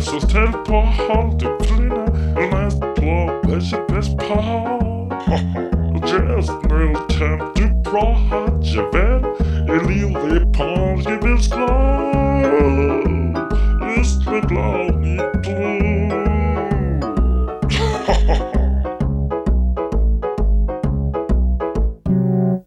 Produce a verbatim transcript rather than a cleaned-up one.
så ställt på håll du flinnar och näst på bäst bäst på. Just nu tem du bra hat je väl i livet på jag vill slå. Just med blå i blå.